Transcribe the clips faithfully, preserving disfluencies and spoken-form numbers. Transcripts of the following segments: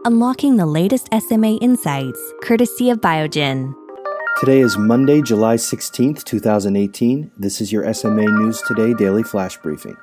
unlocking the latest S M A insights, courtesy of Biogen. Today is Monday, July sixteenth, twenty eighteen. This is your S M A News Today Daily Flash Briefing.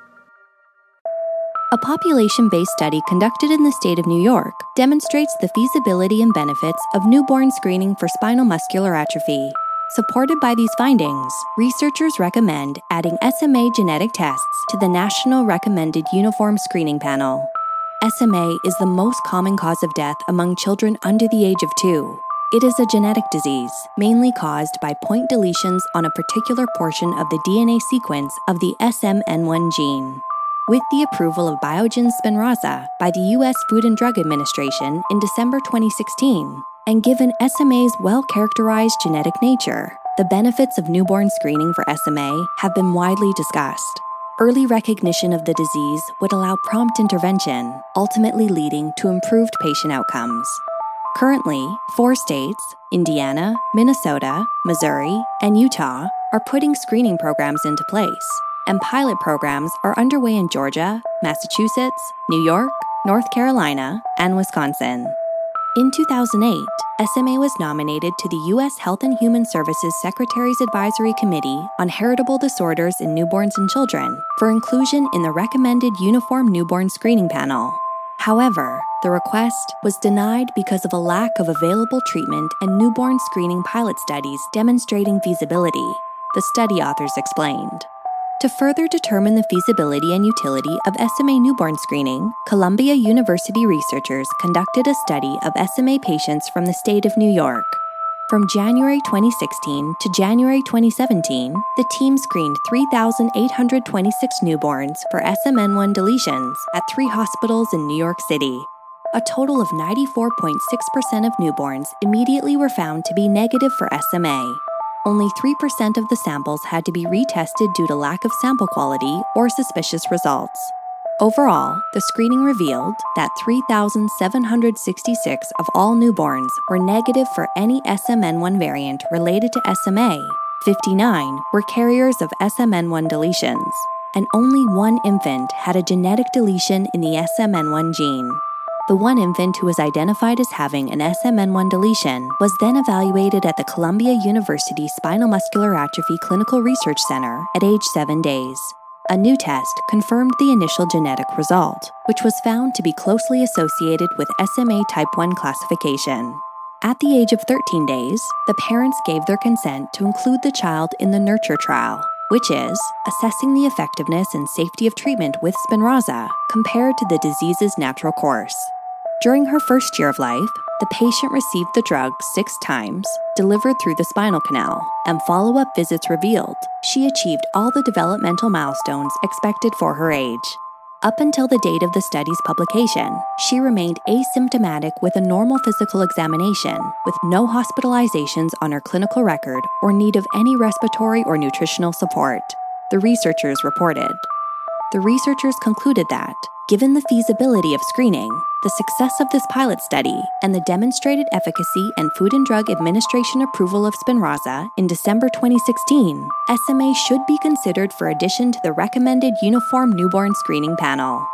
A population-based study conducted in the state of New York demonstrates the feasibility and benefits of newborn screening for spinal muscular atrophy. Supported by these findings, researchers recommend adding S M A genetic tests to the National Recommended Uniform Screening Panel. S M A is the most common cause of death among children under the age of two. It is a genetic disease, mainly caused by point deletions on a particular portion of the D N A sequence of the S M N one gene. With the approval of Biogen's Spinraza by the U S Food and Drug Administration in December twenty sixteen, and given S M A's well-characterized genetic nature, the benefits of newborn screening for S M A have been widely discussed. Early recognition of the disease would allow prompt intervention, ultimately leading to improved patient outcomes. Currently, four states, Indiana, Minnesota, Missouri, and Utah, are putting screening programs into place, and pilot programs are underway in Georgia, Massachusetts, New York, North Carolina, and Wisconsin. In two thousand eight, S M A was nominated to the U S Health and Human Services Secretary's Advisory Committee on Heritable Disorders in Newborns and Children for inclusion in the recommended Uniform Newborn Screening Panel. However, the request was denied because of a lack of available treatment and newborn screening pilot studies demonstrating feasibility, the study authors explained. To further determine the feasibility and utility of S M A newborn screening, Columbia University researchers conducted a study of S M A patients from the state of New York. From January twenty sixteen to January twenty seventeen, the team screened three thousand eight hundred twenty-six newborns for S M N one deletions at three hospitals in New York City. A total of ninety-four point six percent of newborns immediately were found to be negative for S M A. Only three percent of the samples had to be retested due to lack of sample quality or suspicious results. Overall, the screening revealed that three thousand seven hundred sixty-six of all newborns were negative for any S M N one variant related to S M A, fifty-nine were carriers of S M N one deletions, and only one infant had a genetic deletion in the S M N one gene. The one infant who was identified as having an S M N one deletion was then evaluated at the Columbia University Spinal Muscular Atrophy Clinical Research Center at age seven days. A new test confirmed the initial genetic result, which was found to be closely associated with S M A type one classification. At the age of thirteen days, the parents gave their consent to include the child in the NURTURE trial, which is assessing the effectiveness and safety of treatment with Spinraza compared to the disease's natural course. During her first year of life, the patient received the drug six times, delivered through the spinal canal, and follow-up visits revealed she achieved all the developmental milestones expected for her age. Up until the date of the study's publication, she remained asymptomatic with a normal physical examination, with no hospitalizations on her clinical record or need of any respiratory or nutritional support, the researchers reported. The researchers concluded that, given the feasibility of screening, the success of this pilot study, and the demonstrated efficacy and Food and Drug Administration approval of Spinraza in December twenty sixteen, S M A should be considered for addition to the recommended Uniform Newborn Screening Panel.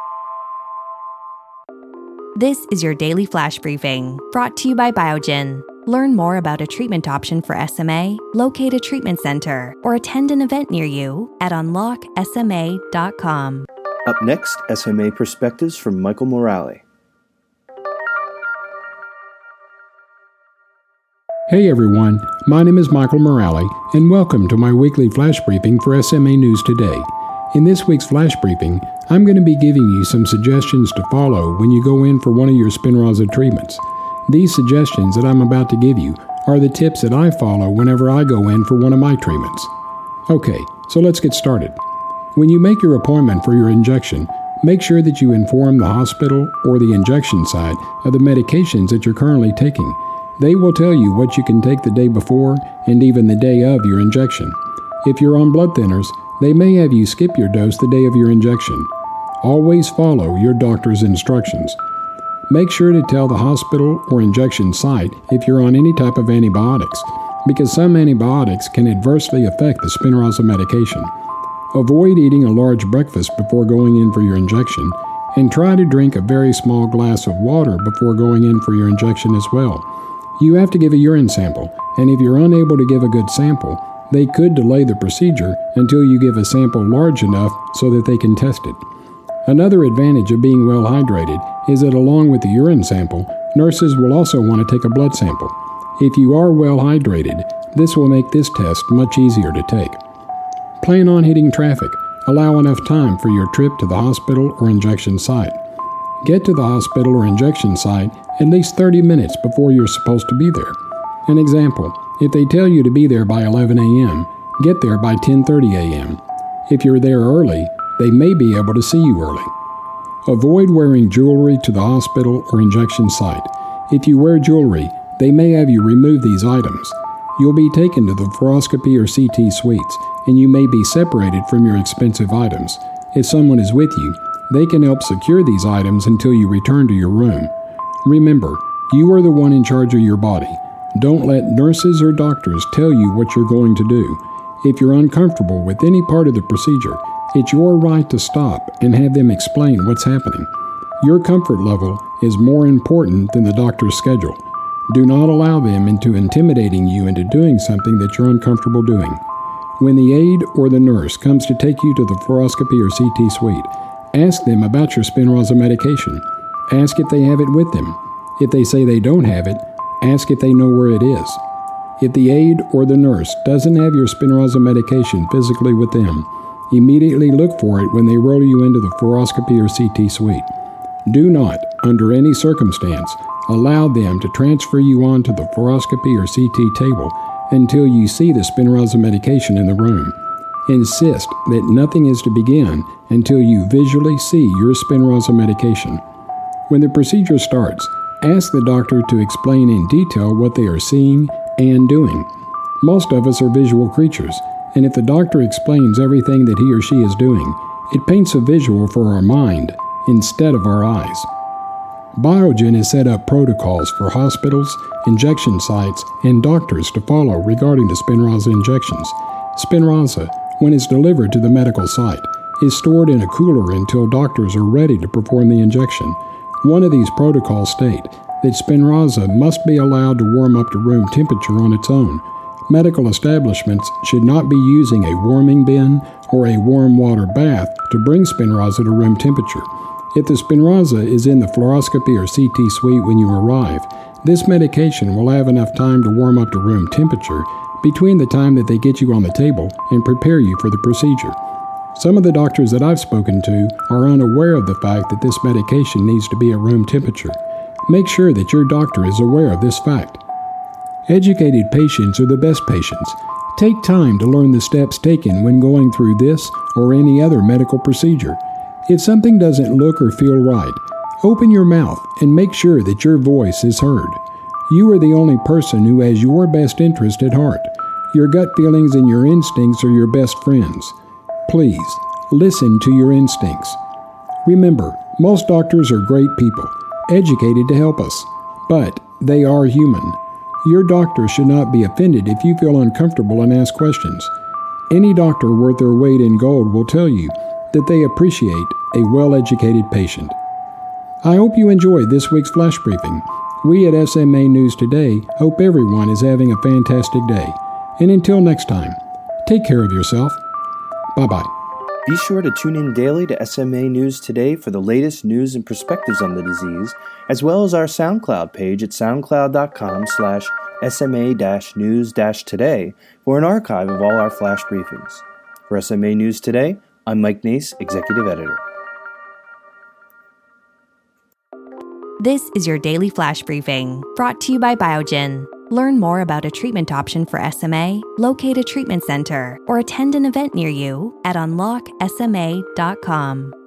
This is your Daily Flash Briefing, brought to you by Biogen. Learn more about a treatment option for S M A, locate a treatment center, or attend an event near you at unlock S M A dot com. Up next, S M A Perspectives from Michael Morale. Hey everyone, my name is Michael Morale, and welcome to my weekly flash briefing for S M A News Today. In this week's flash briefing, I'm going to be giving you some suggestions to follow when you go in for one of your Spinraza treatments. These suggestions that I'm about to give you are the tips that I follow whenever I go in for one of my treatments. Okay, so let's get started. When you make your appointment for your injection, make sure that you inform the hospital or the injection site of the medications that you're currently taking. They will tell you what you can take the day before and even the day of your injection. If you're on blood thinners, they may have you skip your dose the day of your injection. Always follow your doctor's instructions. Make sure to tell the hospital or injection site if you're on any type of antibiotics, because some antibiotics can adversely affect the Spinraza medication. Avoid eating a large breakfast before going in for your injection, and try to drink a very small glass of water before going in for your injection as well. You have to give a urine sample, and if you're unable to give a good sample, they could delay the procedure until you give a sample large enough so that they can test it. Another advantage of being well hydrated is that along with the urine sample, nurses will also want to take a blood sample. If you are well hydrated, this will make this test much easier to take. Plan on hitting traffic. Allow enough time for your trip to the hospital or injection site. Get to the hospital or injection site at least thirty minutes before you're supposed to be there. An example, if they tell you to be there by eleven a.m., get there by ten thirty a.m. If you're there early, they may be able to see you early. Avoid wearing jewelry to the hospital or injection site. If you wear jewelry, they may have you remove these items. You'll be taken to the fluoroscopy or C T suites, and you may be separated from your expensive items. If someone is with you, they can help secure these items until you return to your room. Remember, you are the one in charge of your body. Don't let nurses or doctors tell you what you're going to do. If you're uncomfortable with any part of the procedure, it's your right to stop and have them explain what's happening. Your comfort level is more important than the doctor's schedule. Do not allow them into intimidating you into doing something that you're uncomfortable doing. When the aide or the nurse comes to take you to the fluoroscopy or C T suite, ask them about your Spinraza medication. Ask if they have it with them. If they say they don't have it, ask if they know where it is. If the aide or the nurse doesn't have your Spinraza medication physically with them, immediately look for it when they roll you into the fluoroscopy or C T suite. Do not, under any circumstance, allow them to transfer you onto the fluoroscopy or C T table until you see the Spinraza medication in the room. Insist that nothing is to begin until you visually see your Spinraza medication. When the procedure starts, ask the doctor to explain in detail what they are seeing and doing. Most of us are visual creatures, and if the doctor explains everything that he or she is doing, it paints a visual for our mind instead of our eyes. Biogen has set up protocols for hospitals, injection sites, and doctors to follow regarding the Spinraza injections. Spinraza, when it's delivered to the medical site, is stored in a cooler until doctors are ready to perform the injection. One of these protocols state that Spinraza must be allowed to warm up to room temperature on its own. Medical establishments should not be using a warming bin or a warm water bath to bring Spinraza to room temperature. If the Spinraza is in the fluoroscopy or C T suite when you arrive, this medication will have enough time to warm up to room temperature between the time that they get you on the table and prepare you for the procedure. Some of the doctors that I've spoken to are unaware of the fact that this medication needs to be at room temperature. Make sure that your doctor is aware of this fact. Educated patients are the best patients. Take time to learn the steps taken when going through this or any other medical procedure. If something doesn't look or feel right, open your mouth and make sure that your voice is heard. You are the only person who has your best interest at heart. Your gut feelings and your instincts are your best friends. Please, listen to your instincts. Remember, most doctors are great people, educated to help us, but they are human. Your doctor should not be offended if you feel uncomfortable and ask questions. Any doctor worth their weight in gold will tell you that they appreciate a well-educated patient. I hope you enjoyed this week's flash briefing. We at S M A News Today hope everyone is having a fantastic day. And until next time, take care of yourself. Bye-bye. Be sure to tune in daily to S M A News Today for the latest news and perspectives on the disease, as well as our SoundCloud page at soundcloud.com slash SMA-news-today for an archive of all our flash briefings. For S M A News Today, I'm Mike Nace, Executive Editor. This is your daily flash briefing, brought to you by Biogen. Learn more about a treatment option for S M A, locate a treatment center, or attend an event near you at unlock S M A dot com.